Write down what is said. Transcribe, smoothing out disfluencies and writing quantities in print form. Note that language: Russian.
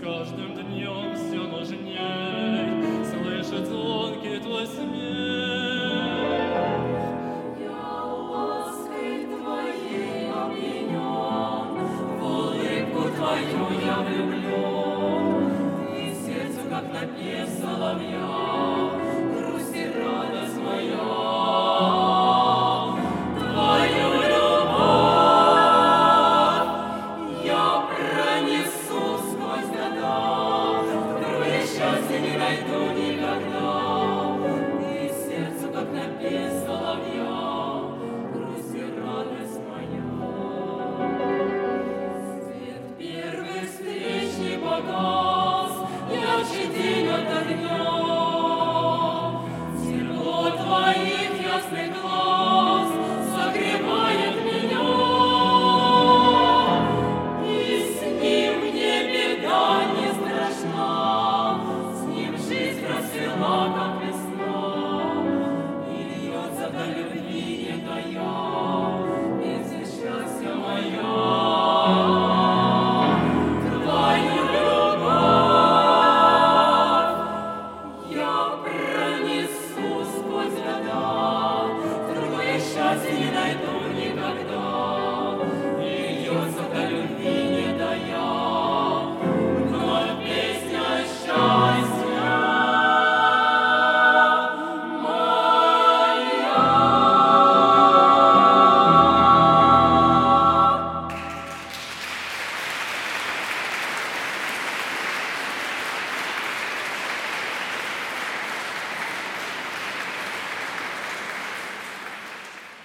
каждым днем все нужней слышит звонкий твой смех. Я лаской твоей опьянен, в улыбку твою я влюблен, и сердцу, как напев соловья, грусть и радость моя. Твою любовь я пронесу сквозь года, другое счастье не найду никогда, и сердцу, как напев соловья, грусть и радость моя. Свет первой встречи погас, ярче день ото дня, тепло твоих ясных глаз